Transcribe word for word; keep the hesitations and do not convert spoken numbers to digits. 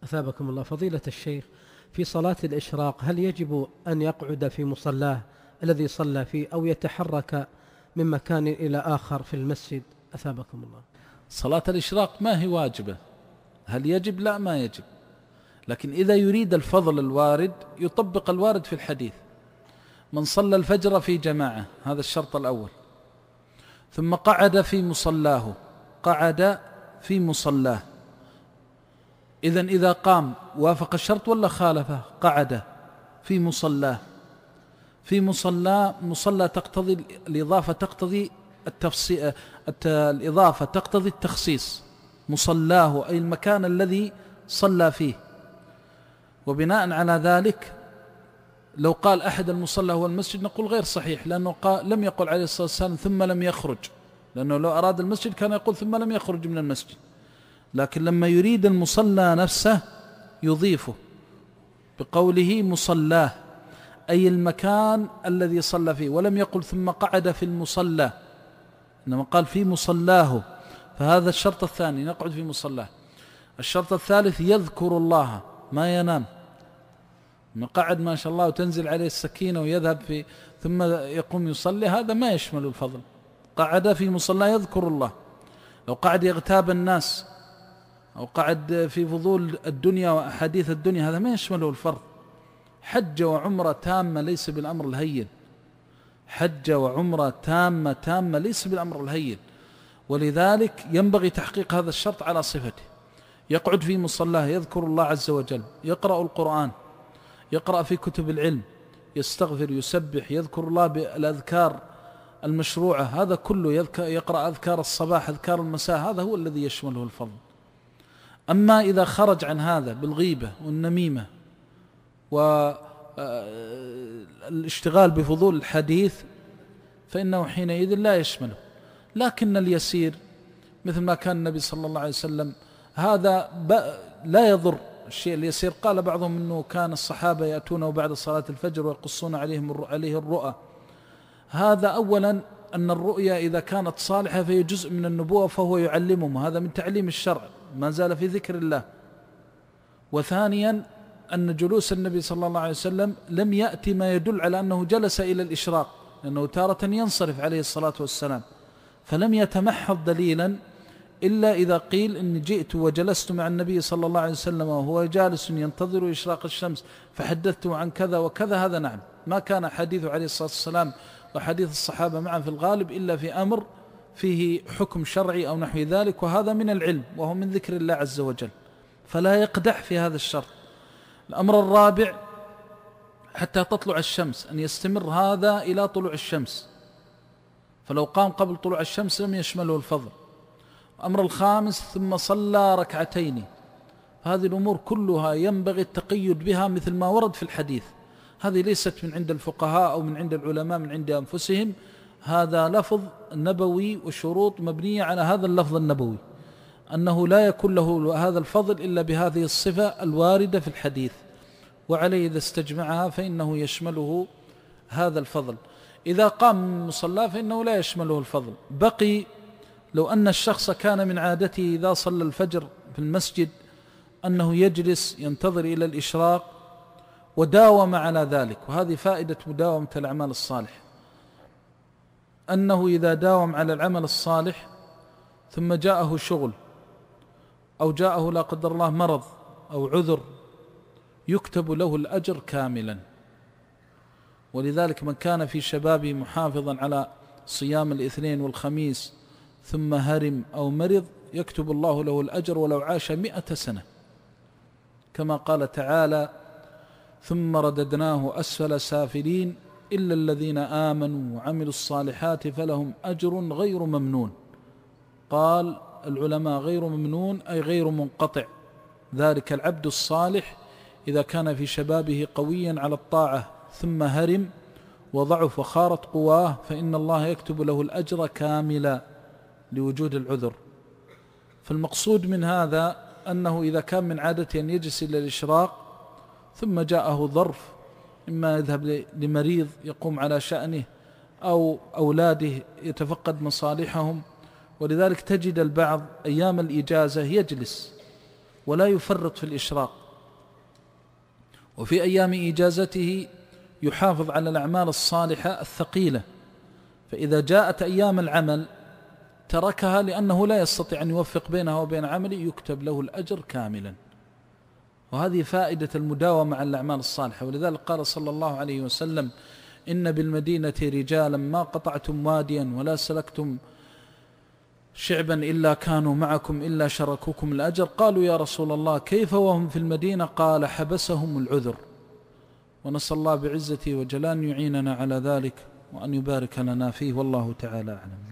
أثابكم الله. فضيلة الشيخ، في صلاة الإشراق هل يجب أن يقعد في مصلاه الذي صلى فيه أو يتحرك من مكان إلى آخر في المسجد؟ أثابكم الله. صلاة الإشراق ما هي واجبة. هل يجب؟ لا، ما يجب. لكن إذا يريد الفضل الوارد يطبق الوارد في الحديث. من صلى الفجر في جماعة، هذا الشرط الأول، ثم قعد في مصلاه، قعد في مصلاه، إذن إذا قام وافق الشرط ولا خالفه؟ قعد في مصلاه. في مصلى، مصلى تقتضي الإضافة، تقتضي التفصيل، الإضافة تقتضي التخصيص. مصلاه أي المكان الذي صلى فيه. وبناء على ذلك لو قال أحد المصلى هو المسجد نقول غير صحيح، لأنه قال لم يقل عليه الصلاة والسلام ثم لم يخرج، لأنه لو أراد المسجد كان يقول ثم لم يخرج من المسجد. لكن لما يريد المصلى نفسه يضيفه بقوله مصلاه، أي المكان الذي صلى فيه، ولم يقل ثم قعد في المصلى، إنما قال في مصلاه. فهذا الشرط الثاني، نقعد في مصلاه. الشرط الثالث يذكر الله، ما ينام. ما قعد ما شاء الله وتنزل عليه السكينة ويذهب في ثم يقوم يصلي، هذا ما يشمل الفضل. قعد في مصلى يذكر الله. لو قعد يغتاب الناس أو قعد في فضول الدنيا وأحاديث الدنيا، هذا ما يشمله الفرض. حج وعمرة تامة ليس بالأمر الهين، حج وعمرة تامة تامة ليس بالأمر الهين. ولذلك ينبغي تحقيق هذا الشرط على صفته. يقعد في مصلاه يذكر الله عز وجل، يقرأ القرآن، يقرأ في كتب العلم، يستغفر، يسبح، يذكر الله بالأذكار المشروعة، هذا كله يقرأ أذكار الصباح، أذكار المساء، هذا هو الذي يشمله الفضل. أما إذا خرج عن هذا بالغيبة والنميمة والاشتغال بفضول الحديث فإنه حينئذ لا يشمله. لكن اليسير مثل ما كان النبي صلى الله عليه وسلم، هذا لا يضر. الشيء اليسير قال بعضهم أنه كان الصحابة يأتونه بعد صلاة الفجر ويقصون عليهم عليه الرؤى. هذا أولا أن الرؤيا إذا كانت صالحة فهي جزء من النبوة فهو يعلمهم، هذا من تعليم الشرع ما زال في ذكر الله. وثانيا أن جلوس النبي صلى الله عليه وسلم لم يأتي ما يدل على أنه جلس إلى الإشراق، لأنه تارة ينصرف عليه الصلاة والسلام، فلم يتمحض دليلا إلا إذا قيل إني جئت وجلست مع النبي صلى الله عليه وسلم وهو جالس ينتظر إشراق الشمس فحدثته عن كذا وكذا، هذا نعم ما كان حديثه عليه الصلاة والسلام وحديث الصحابة معا في الغالب إلا في أمر فيه حكم شرعي أو نحو ذلك، وهذا من العلم وهو من ذكر الله عز وجل، فلا يقدح في هذا الشرط. الأمر الرابع حتى تطلع الشمس أن يستمر هذا إلى طلوع الشمس، فلو قام قبل طلوع الشمس لم يشمله الفضل. الأمر الخامس ثم صلى ركعتين. هذه الأمور كلها ينبغي التقيد بها مثل ما ورد في الحديث. هذه ليست من عند الفقهاء أو من عند العلماء من عند أنفسهم، هذا لفظ نبوي وشروط مبنية على هذا اللفظ النبوي، أنه لا يكون له هذا الفضل إلا بهذه الصفة الواردة في الحديث، وعليه إذا استجمعها فإنه يشمله هذا الفضل. إذا قام من مصلى فإنه لا يشمله الفضل. بقي لو أن الشخص كان من عادته إذا صلى الفجر في المسجد أنه يجلس ينتظر إلى الإشراق وداوم على ذلك، وهذه فائدة مداومة الأعمال الصالح، أنه إذا داوم على العمل الصالح ثم جاءه شغل أو جاءه لا قدر الله مرض أو عذر يكتب له الأجر كاملا. ولذلك من كان في شبابه محافظا على صيام الاثنين والخميس ثم هرم أو مرض يكتب الله له الأجر ولو عاش مئة سنة، كما قال تعالى ثم رددناه أسفل سافلين إلا الذين آمنوا وعملوا الصالحات فلهم أجر غير ممنون. قال العلماء غير ممنون أي غير منقطع. ذلك العبد الصالح إذا كان في شبابه قويا على الطاعة ثم هرم وضعف وخارت قواه فإن الله يكتب له الأجر كاملا لوجود العذر. فالمقصود من هذا أنه إذا كان من عادته أن يجلس إلى الإشراق ثم جاءه ظرف، إما يذهب لمريض يقوم على شأنه أو أولاده يتفقد مصالحهم، ولذلك تجد البعض أيام الإجازة يجلس ولا يفرط في الإشراق. وفي أيام إجازته يحافظ على الأعمال الصالحة الثقيلة، فإذا جاءت أيام العمل تركها لأنه لا يستطيع أن يوفق بينها وبين عمله، يكتب له الأجر كاملا. وهذه فائدة المداومة على الأعمال الصالحة. ولذلك قال صلى الله عليه وسلم: إن بالمدينة رجالا ما قطعتم واديا ولا سلكتم شعبا إلا كانوا معكم إلا شركوكم الأجر. قالوا: يا رسول الله كيف وهم في المدينة؟ قال: حبسهم العذر. ونسأل الله بعزته وجلاله أن يعيننا على ذلك وأن يبارك لنا فيه، والله تعالى أعلم.